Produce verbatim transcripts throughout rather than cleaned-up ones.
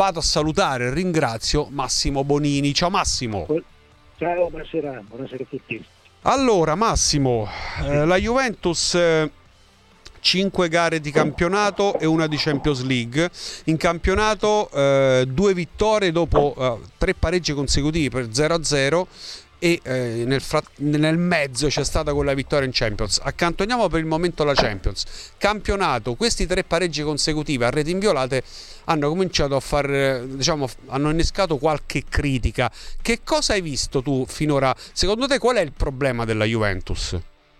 vado a salutare e ringrazio Massimo Bonini. Ciao Massimo. Ciao, buonasera, buonasera a tutti. Allora Massimo, eh, la Juventus... Eh, cinque gare di campionato e una di Champions League. In campionato eh, due vittorie dopo eh, tre pareggi consecutivi per zero a zero e eh, nel, frat- nel mezzo c'è stata quella vittoria in Champions. Accantoniamo per il momento la Champions. Campionato, questi tre pareggi consecutivi a reti inviolate hanno cominciato a far, diciamo, hanno innescato qualche critica. Che cosa hai visto tu finora? Secondo te qual è il problema della Juventus?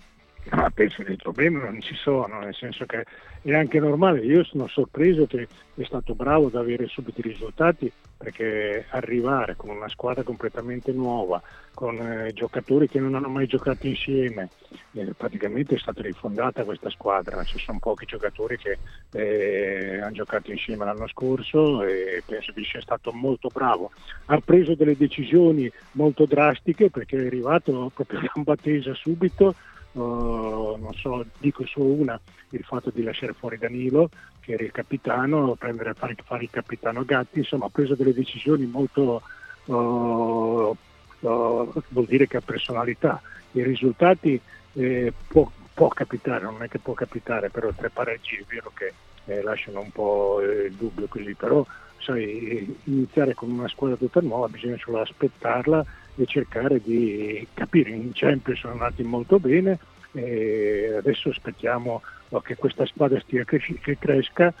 Ma penso che i problemi non ci sono, nel senso che è anche normale. Io sono sorpreso che è stato bravo ad avere subito i risultati, perché arrivare con una squadra completamente nuova, con eh, giocatori che non hanno mai giocato insieme, eh, praticamente è stata rifondata questa squadra. Ci sono pochi giocatori che eh, hanno giocato insieme l'anno scorso e penso che sia stato molto bravo. Ha preso delle decisioni molto drastiche, perché è arrivato proprio a gamba tesa subito. Uh, non so, dico solo una, il fatto di lasciare fuori Danilo, che era il capitano, prendere fare, fare il capitano Gatti. Insomma, ha preso delle decisioni molto uh, uh, vuol dire che ha personalità. I risultati eh, può, può capitare, non è che può capitare, però tre pareggi è vero che eh, lasciano un po' il eh, dubbio così, però sai, iniziare con una squadra tutta nuova bisogna solo aspettarla e cercare di capire. In Champions sono andati molto bene e adesso aspettiamo che questa squadra stia cres- che cresca,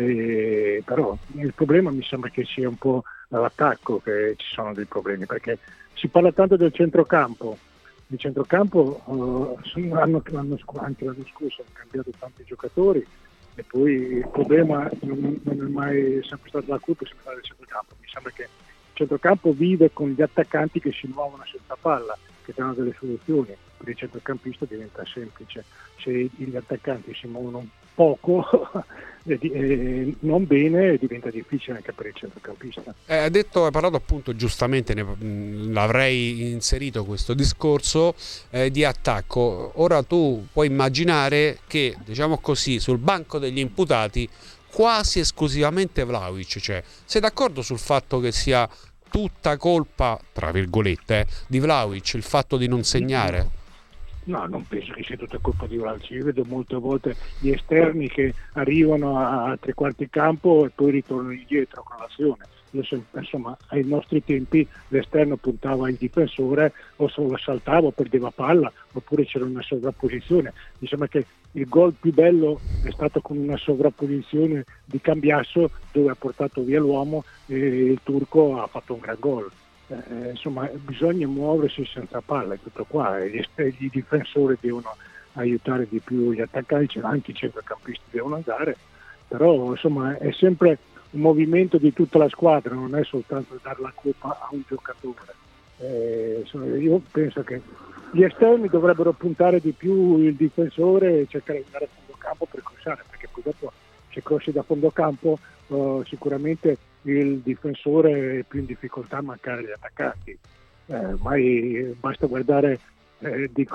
eh, però il problema mi sembra che sia un po' all'attacco che ci sono dei problemi, perché si parla tanto del centrocampo. Il centrocampo uh, l'anno, l'anno, anche l'anno scorso hanno cambiato tanti giocatori e poi il problema non, non è mai sempre stata la colpa, è sempre stata del centrocampo. Mi sembra che il centrocampo vive con gli attaccanti che si muovono senza palla, che danno delle soluzioni. Per il centrocampista diventa semplice. Se gli attaccanti si muovono poco e, e non bene, diventa difficile anche per il centrocampista. Eh, hai detto, hai parlato appunto giustamente, ne, mh, l'avrei inserito questo discorso eh, di attacco. Ora tu puoi immaginare che, diciamo così, sul banco degli imputati quasi esclusivamente Vlahovic, cioè sei d'accordo sul fatto che sia tutta colpa, tra virgolette, eh, di Vlahovic il fatto di non segnare? No, non penso che sia tutta colpa di Vlahovic. Io vedo molte volte gli esterni che arrivano a tre quarti campo e poi ritornano indietro con l'azione. Io insomma, ai nostri tempi l'esterno puntava il difensore, o solo saltava o perdeva palla, oppure c'era una sovrapposizione. Mi sembra che il gol più bello è stato con una sovrapposizione di Cambiasso, dove ha portato via l'uomo e il turco ha fatto un gran gol. Eh, insomma, bisogna muoversi senza palla, è tutto qua. Gli, gli difensori devono aiutare di più gli attaccanti, anche i centrocampisti devono andare, però insomma è sempre un movimento di tutta la squadra, non è soltanto dare la colpa a un giocatore. Eh, insomma, io penso che gli esterni dovrebbero puntare di più il difensore e cercare di andare a fondo campo per crossare, perché poi dopo se crossi da fondo campo uh, sicuramente il difensore è più in difficoltà a mancare gli attaccanti. Eh, mai basta guardare eh, dico,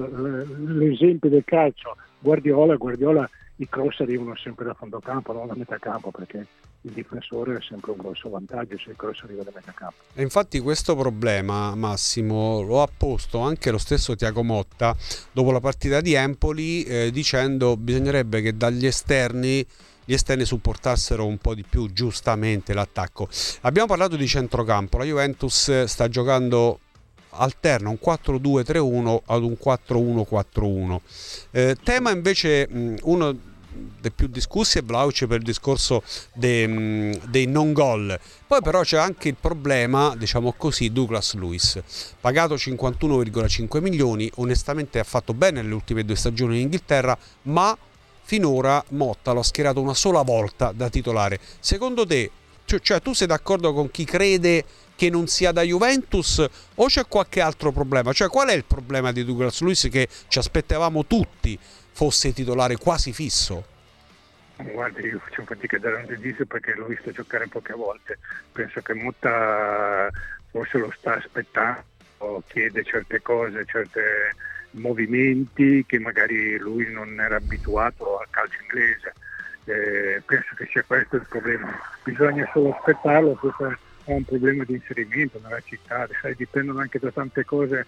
uh, l'esempio del calcio. Guardiola, Guardiola i cross arrivano sempre da fondo campo, non da metà campo, perché il difensore è sempre un grosso vantaggio se il cross arriva da metà campo. E infatti questo problema, Massimo, lo ha posto anche lo stesso Thiago Motta dopo la partita di Empoli, eh, dicendo bisognerebbe che dagli esterni gli esterni supportassero un po' di più giustamente l'attacco. Abbiamo parlato di centrocampo, la Juventus sta giocando alterna un quattro due tre uno ad un quattro uno quattro uno. Eh, tema invece mh, uno dei più discussi è Vlahovic per il discorso dei, mh, dei non gol. Poi però c'è anche il problema, diciamo così, Douglas Luiz, pagato cinquantuno virgola cinque milioni, onestamente ha fatto bene nelle ultime due stagioni in Inghilterra, ma finora Motta l'ha schierato una sola volta da titolare. Secondo te, cioè, cioè tu sei d'accordo con chi crede che non sia da Juventus o c'è qualche altro problema? Cioè qual è il problema di Douglas Luiz che ci aspettavamo tutti fosse titolare quasi fisso? Guarda, io faccio fatica a dare un giudizio perché l'ho visto giocare poche volte. Penso che Motta forse lo sta aspettando, chiede certe cose, certi movimenti che magari lui non era abituato al calcio inglese. Eh, penso che sia questo il problema, bisogna solo aspettarlo. Questo è un problema di inserimento nella città, sai, dipendono anche da tante cose,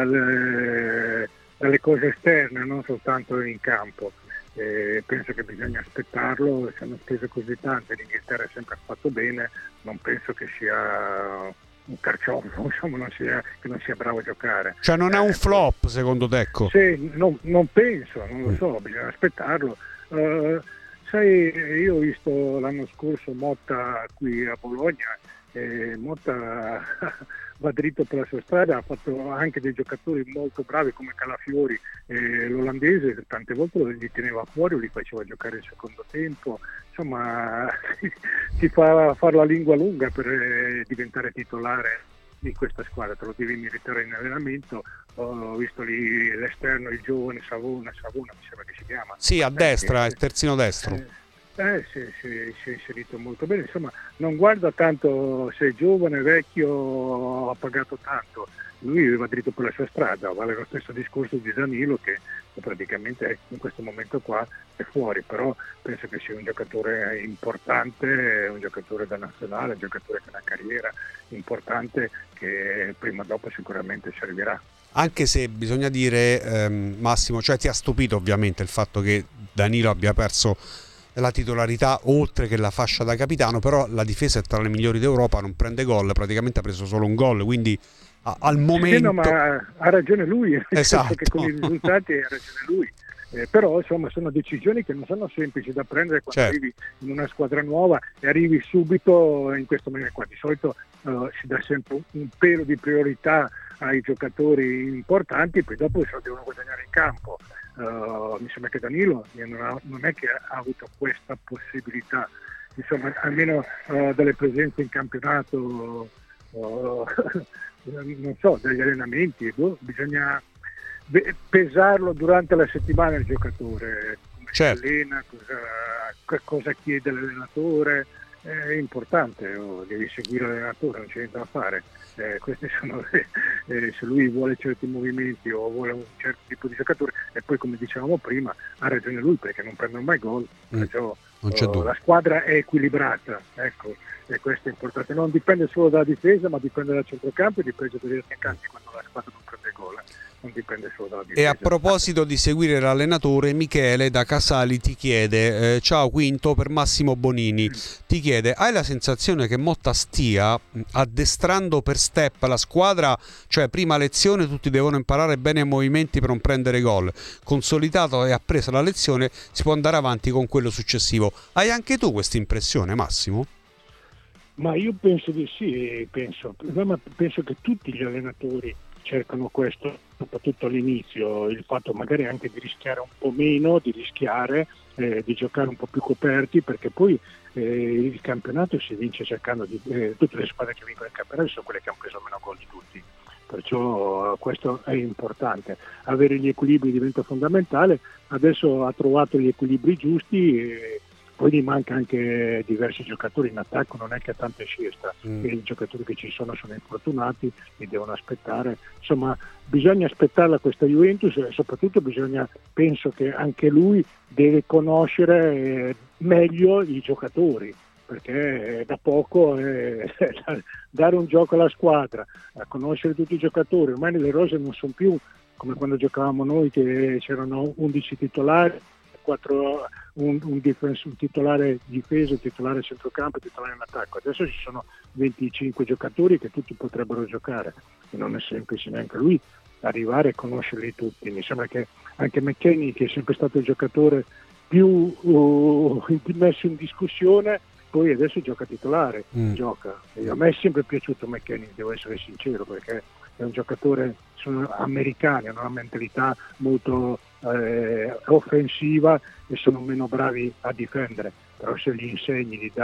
dalle, dalle cose esterne, non soltanto in campo. Eh, penso che bisogna aspettarlo, se hanno speso così tanto, l'Inghilterra ha sempre fatto bene, non penso che sia un carciofo, insomma, non sia, che non sia bravo a giocare. Cioè non è un flop secondo te, ecco? Sì, non, non penso, non lo so, bisogna aspettarlo. Uh, sai, io ho visto l'anno scorso Motta qui a Bologna, e Motta va dritto per la sua strada, ha fatto anche dei giocatori molto bravi come Calafiori, eh, l'olandese tante volte li teneva fuori o li faceva giocare il secondo tempo, insomma ti fa fare la lingua lunga per eh, diventare titolare di questa squadra, te lo devi meritare in allenamento. Ho visto lì l'esterno, il giovane Savona, Savona mi sembra che si chiama. Sì, a destra, eh, il terzino destro. Eh, Eh, si, si, si è inserito molto bene, insomma non guarda tanto se è giovane, vecchio, ha pagato tanto, lui va dritto per la sua strada, vale lo stesso discorso di Danilo che praticamente in questo momento qua è fuori, però penso che sia un giocatore importante, un giocatore da nazionale, un giocatore che ha una carriera importante che prima o dopo sicuramente servirà. Anche se bisogna dire, ehm, Massimo, cioè ti ha stupito ovviamente il fatto che Danilo abbia perso la titolarità oltre che la fascia da capitano, però la difesa è tra le migliori d'Europa, non prende gol, praticamente ha preso solo un gol, quindi a, al momento... Sì, no, ma ha ragione lui, esatto. Che con i risultati ha ragione lui, eh, però insomma sono decisioni che non sono semplici da prendere quando certo. arrivi in una squadra nuova e arrivi subito in questo momento qua. Di solito uh, si dà sempre un pelo di priorità ai giocatori importanti, poi dopo se lo devono guadagnare in campo. Uh, mi sembra che Danilo non, ha, non è che ha avuto questa possibilità, insomma almeno uh, dalle presenze in campionato, uh, non so, dagli allenamenti, boh, bisogna pesarlo durante la settimana il giocatore, come certo. si allena, cosa, cosa chiede l'allenatore, è importante, oh, devi seguire l'allenatore, non c'è niente da fare. Eh, questi sono eh, se lui vuole certi movimenti o vuole un certo tipo di giocatore, e poi come dicevamo prima ha ragione lui perché non prendono mai gol, mm, perciò oh, la squadra è equilibrata, ecco, e questo è importante, non dipende solo dalla difesa ma dipende dal centrocampo e dipende dagli attaccanti quando la squadra non prende gol, non dipende solo dalla difesa. E a proposito di seguire l'allenatore, Michele da Casali ti chiede, eh, ciao Quinto, per Massimo Bonini, mm. ti chiede, hai la sensazione che Motta stia addestrando per step la squadra, cioè prima lezione tutti devono imparare bene i movimenti per non prendere gol, consolidato e appresa la lezione si può andare avanti con quello successivo? Hai anche tu questa impressione, Massimo? Ma io penso di sì, penso, ma penso che tutti gli allenatori cercano questo, soprattutto all'inizio, il fatto magari anche di rischiare un po' meno, di rischiare, eh, di giocare un po' più coperti, perché poi eh, il campionato si vince cercando di... Eh, tutte le squadre che vincono il campionato sono quelle che hanno preso meno gol di tutti, perciò eh, questo è importante. Avere gli equilibri diventa fondamentale, adesso ha trovato gli equilibri giusti, e poi gli manca anche diversi giocatori in attacco, non è che ha tante scelta, mm. i giocatori che ci sono sono infortunati, li devono aspettare, insomma bisogna aspettarla questa Juventus e soprattutto bisogna, penso che anche lui deve conoscere eh, meglio i giocatori, perché eh, da poco eh, dare un gioco alla squadra, a conoscere tutti i giocatori, ormai le rose non sono più come quando giocavamo noi che c'erano undici titolari, quattro, un, un, difenso, un titolare difesa, un titolare centrocampo, un titolare in attacco. Adesso ci sono venticinque giocatori che tutti potrebbero giocare e non è semplice neanche lui arrivare a conoscerli tutti. Mi sembra che anche McKennie, che è sempre stato il giocatore più uh, messo in discussione, poi adesso gioca titolare, mm. gioca. E a me è sempre piaciuto McKennie, devo essere sincero, perché è un giocatore, sono americani, hanno una mentalità molto eh, offensiva e sono meno bravi a difendere, però se gli insegni, gli dai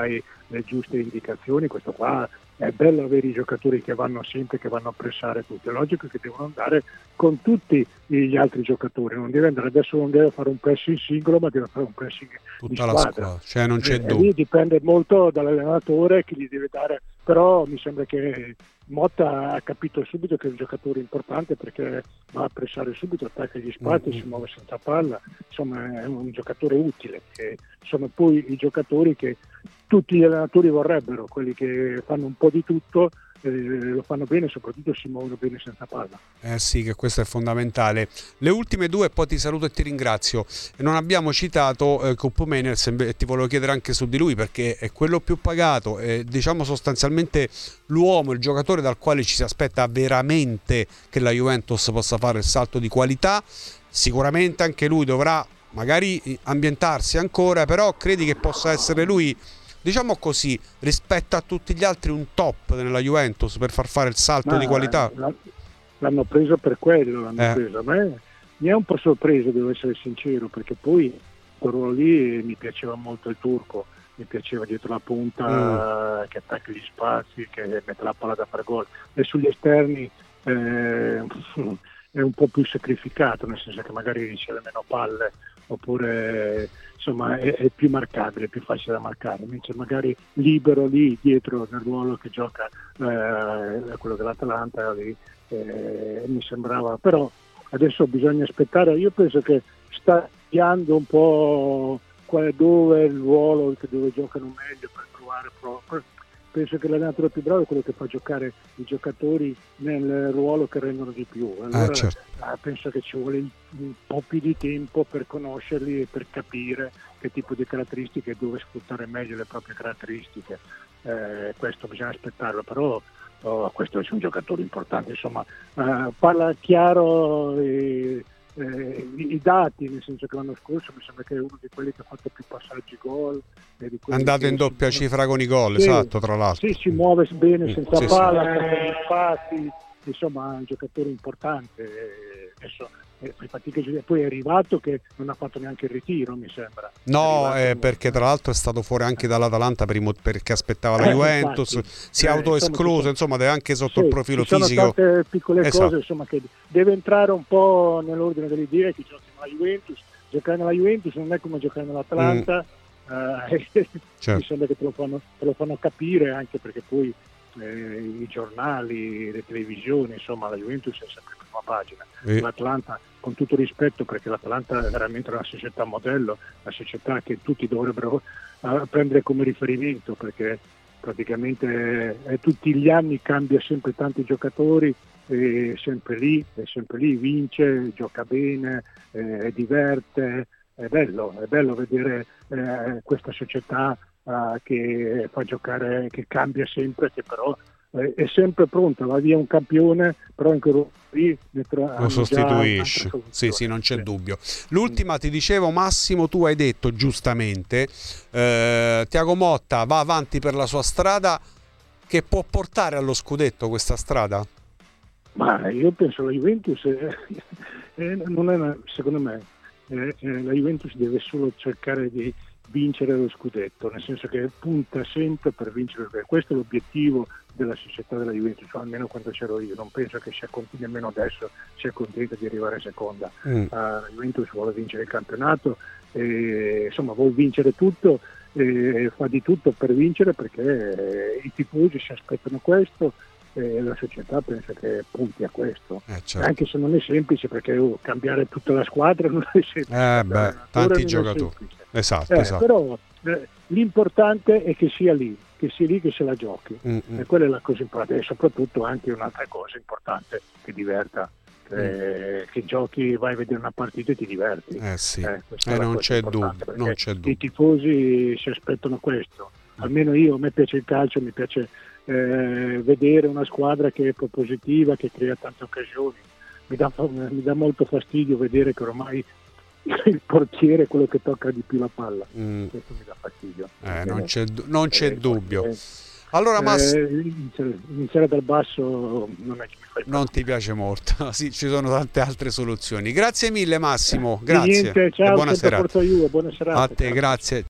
le giuste indicazioni. Questo qua è bello, avere i giocatori che vanno sempre, che vanno a pressare tutti. È logico che devono andare con tutti gli altri giocatori, non deve andare adesso, non deve fare un pressing singolo, ma deve fare un pressing tutta di la squadra. squadra, cioè non c'è e, dubbio. E lì dipende molto dall'allenatore che gli deve dare, però mi sembra che Motta ha capito subito che è un giocatore importante, perché va a pressare subito, attacca gli spazi, mm-hmm. si muove senza palla, insomma è un giocatore utile, che sono poi i giocatori che tutti gli allenatori vorrebbero, quelli che fanno un po' di tutto, eh, lo fanno bene, soprattutto si muovono bene senza palla. Eh sì, che questo è fondamentale. Le ultime due e poi ti saluto e ti ringrazio. Non abbiamo citato eh, Kupp Meiners, e ti volevo chiedere anche su di lui, perché è quello più pagato, è, diciamo sostanzialmente l'uomo, il giocatore dal quale ci si aspetta veramente che la Juventus possa fare il salto di qualità. Sicuramente anche lui dovrà magari ambientarsi ancora, però credi che possa essere lui, diciamo così, rispetto a tutti gli altri, un top nella Juventus per far fare il salto Ma di qualità? L'hanno preso per quello, l'hanno eh. preso. A me mi è un po' sorpreso, devo essere sincero, perché poi quel ruolo lì mi piaceva molto il turco, mi piaceva dietro la punta, mm. che attacca gli spazi, che mette la palla da fare gol, e sugli esterni eh, è un po' più sacrificato, nel senso che magari riceve meno palle, oppure insomma è, è più marcabile, è più facile da marcare, invece magari libero lì dietro nel ruolo che gioca eh, quello dell'Atalanta lì, eh, mi sembrava, però adesso bisogna aspettare. Io penso che sta cambiando un po' qual, dove è il ruolo, dove giocano meglio, per provare proprio. Penso che l'allenatore più bravo è quello che fa giocare i giocatori nel ruolo che rendono di più. Allora eh, certo. eh, penso che ci vuole un po' più di tempo per conoscerli e per capire che tipo di caratteristiche e dove sfruttare meglio le proprie caratteristiche. Eh, questo bisogna aspettarlo, però oh, questo è un giocatore importante, insomma, eh, parla chiaro e, eh, i, i dati, nel senso che l'anno scorso mi sembra che è uno di quelli che ha fatto più passaggi gol, è andato in doppia si, cifra con i gol, sì, esatto, tra l'altro sì, si muove bene senza sì, palla, sì. Gli spazi, insomma è un giocatore importante. Adesso eh, poi è arrivato che non ha fatto neanche il ritiro, mi sembra. No, eh, perché tra l'altro è stato fuori anche dall'Atalanta per i, perché aspettava la eh, Juventus, infatti, si è eh, autoescluso, insomma, insomma deve anche sotto sì, il profilo ci sono fisico. Tante piccole esatto. cose, insomma, che deve entrare un po' nell'ordine delle idee, che giochi nella Juventus. Giocare nella Juventus non è come giocare nell'Atalanta, mm. eh, certo. Mi sembra che te lo fanno, te lo fanno capire, anche perché poi eh, i giornali, le televisioni, insomma la Juventus è sempre in prima pagina. E... l'Atalanta, con tutto rispetto, perché l'Atalanta è veramente una società modello, una società che tutti dovrebbero uh, prendere come riferimento, perché praticamente eh, tutti gli anni cambia sempre tanti giocatori, è sempre lì, è sempre lì, vince, gioca bene, eh, diverte, è bello, è bello vedere eh, questa società uh, che fa giocare, che cambia sempre, che però eh, è sempre pronta, va via un campione, però anche lì lo sostituisce, sì sì, non c'è sì. dubbio. L'ultima, ti dicevo Massimo, tu hai detto giustamente, eh, Thiago Motta va avanti per la sua strada, che può portare allo scudetto questa strada? Ma io penso la Juventus è, è, non è una, secondo me è, è, la Juventus deve solo cercare di vincere lo scudetto, nel senso che punta sempre per vincere, perché questo è l'obiettivo della società della Juventus, almeno quando c'ero io. Non penso che sia contenta, nemmeno adesso sia contenta di arrivare seconda. mm. uh, la Juventus vuole vincere il campionato, e, insomma vuole vincere tutto, e fa di tutto per vincere, perché eh, i tifosi si aspettano questo, e la società pensa che punti a questo, eh, certo. anche se non è semplice, perché oh, cambiare tutta la squadra non è semplice, eh, beh, tanti giocatori, esatto, eh, esatto. però eh, l'importante è che sia lì, che sia lì che se la giochi, mm-hmm. e quella è la cosa importante, e soprattutto anche un'altra cosa importante, che diverta, che, mm. che giochi, vai a vedere una partita e ti diverti, eh sì, eh, eh, non, c'è dubbio, non c'è dubbio, i tifosi si aspettano questo, mm. almeno io, a me piace il calcio, mi piace Eh, vedere una squadra che è propositiva, che crea tante occasioni. Mi dà, mi dà molto fastidio vedere che ormai il portiere è quello che tocca di più la palla, mm. questo mi dà fastidio. Eh, non c'è, non c'è eh, dubbio. Eh, allora, Mass... eh, iniziare, iniziare dal basso non è che mi fai non ti piace molto. Sì, ci sono tante altre soluzioni. Grazie mille Massimo, eh, grazie. Niente, ciao, buona serata. Io, buona serata. A te, ciao. Grazie.